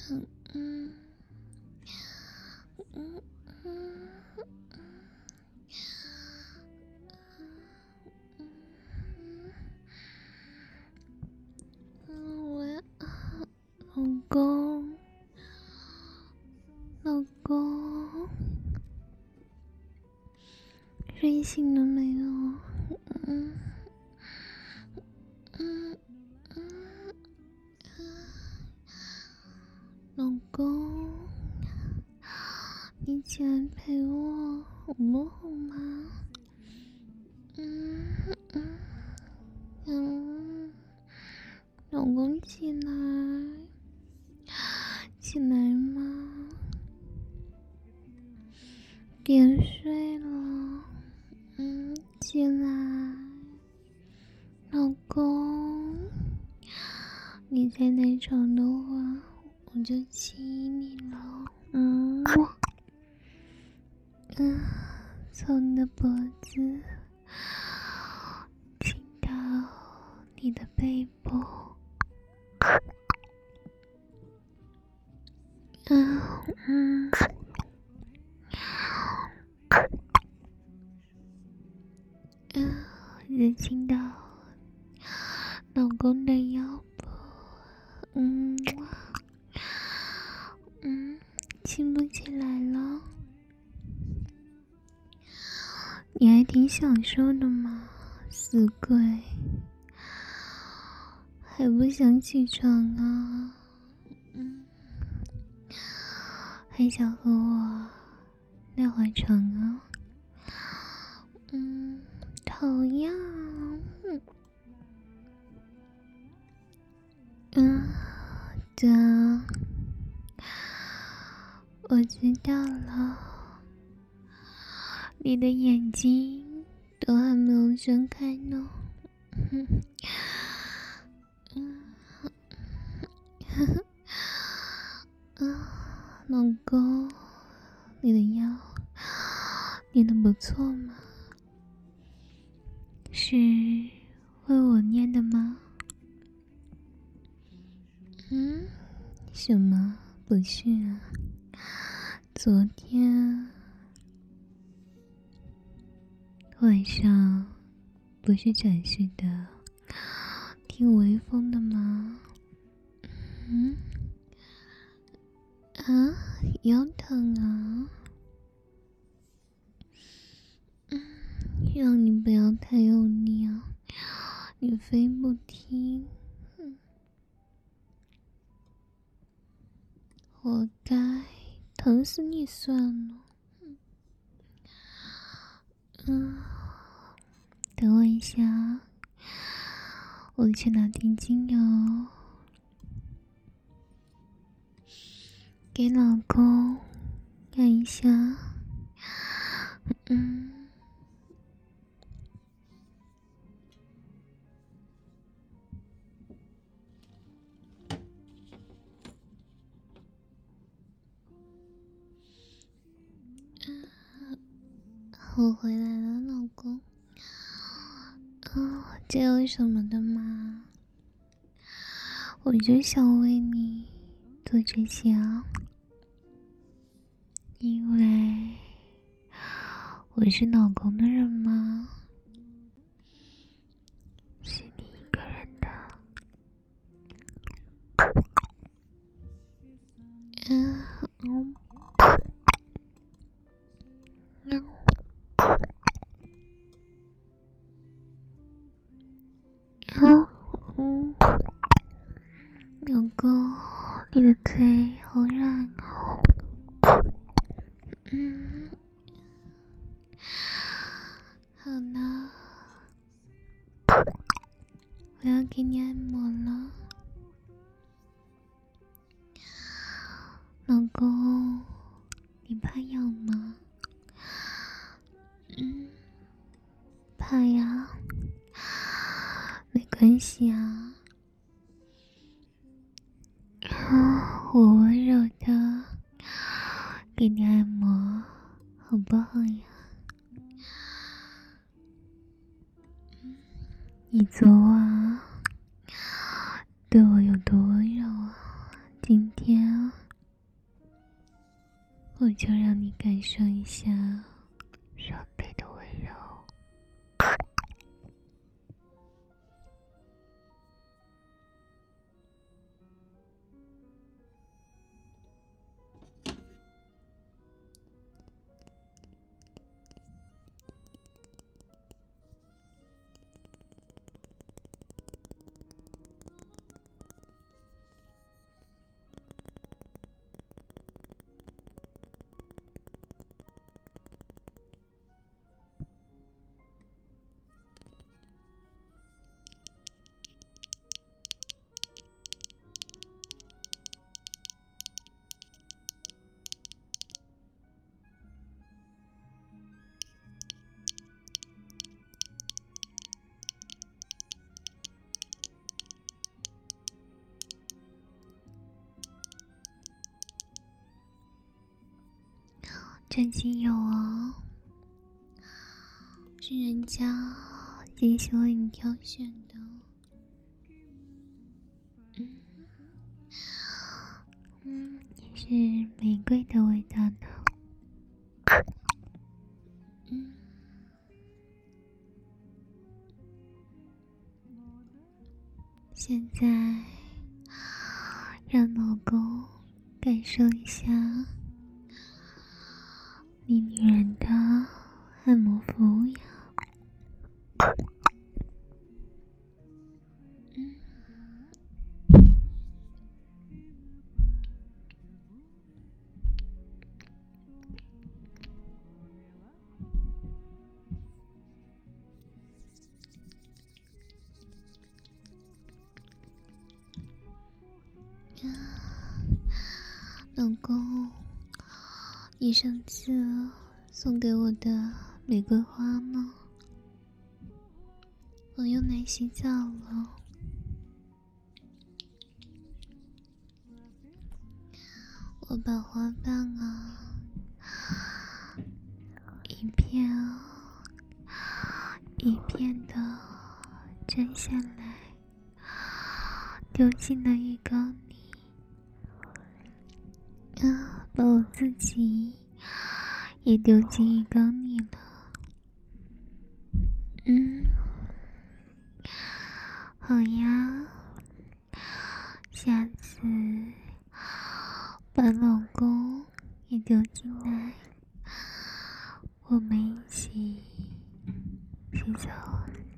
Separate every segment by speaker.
Speaker 1: 嗯我老公，老公，睡醒了没有？老公，你起来陪我好不好吗？老公起来，起来嘛，别睡了，起来，老公，你再赖床的话，我就亲你了，从你的脖子亲到你的背部，再亲到老公的腰部，亲不起来了，你还挺享受的嘛，死鬼，还不想起床啊？还想和我赖会床啊？讨厌，对啊，我知道了，你的眼睛都还没有睁开呢。老公，你的腰练得不错嘛，是为我练的吗？什么？不是啊，昨天晚上不是展示的挺威风的吗？腰疼啊？让你不要太用力啊，你非不听，活该，疼死你算了。等我一下，我去拿点精油给老公看一下。我回来了，老公。这有什么的嘛？我就想为你做这些啊，因为我是老公的人嘛，是你一个人的。老公，你的腿好软哦。好了，我要给你按摩了，老公，你怕痒吗？怕呀，没关系啊。我温柔的给你按摩，好不好呀？你昨晚对我有多温柔啊？今天就让你感受一下软被的温柔。这精油哦，是人家精心为你挑选的，也是玫瑰的味道呢。现在让老公感受一下你女人的按摩服务呀。老公，你上次送给我的玫瑰花呢？我用来洗澡了。我把花瓣啊，一片一片的摘下来，丢进了浴缸里。把我自己也丢进浴缸里了。好呀，下次把老公也丢进来，我们一起洗澡。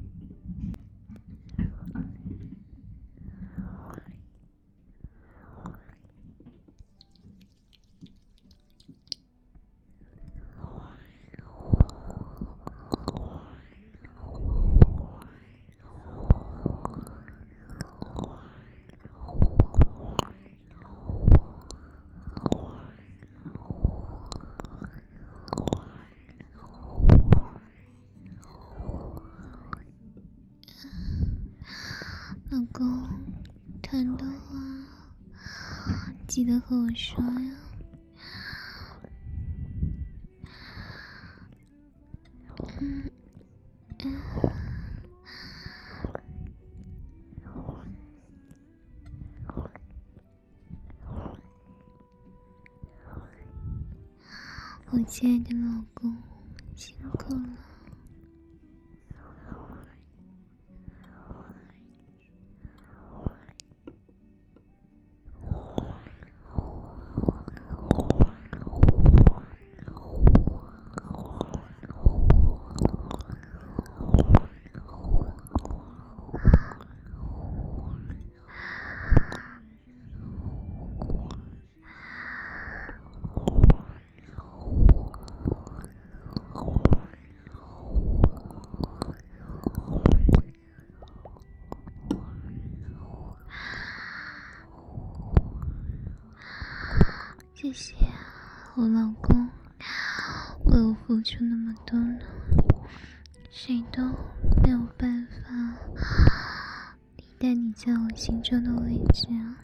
Speaker 1: 老公，疼的话记得和我说呀。我亲爱的老公，辛苦了。谢谢我老公为我付出那么多呢，谁都没有办法替代你在我心中的位置啊。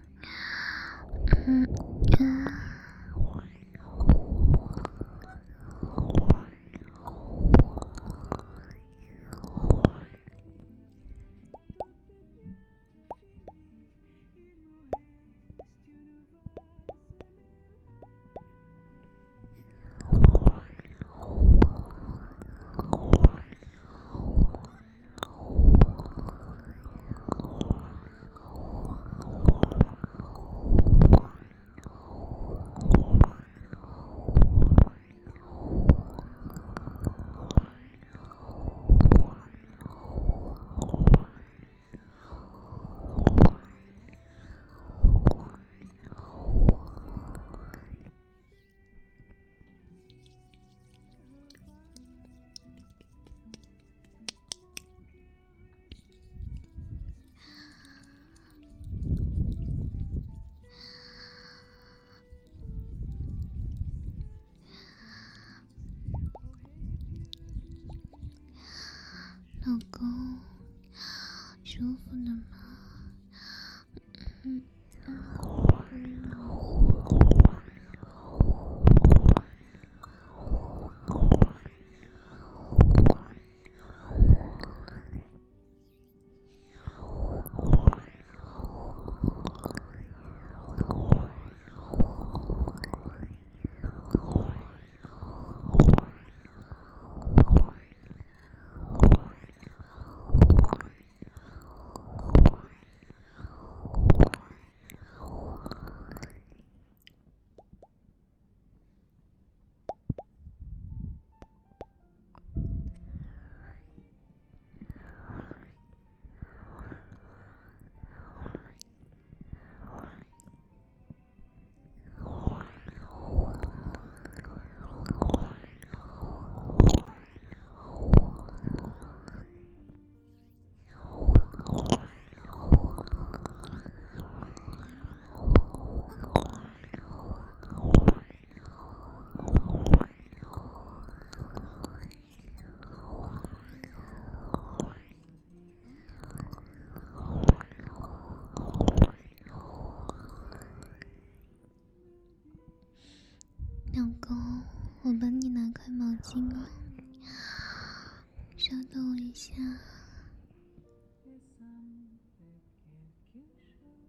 Speaker 1: 心哦。稍等我一下。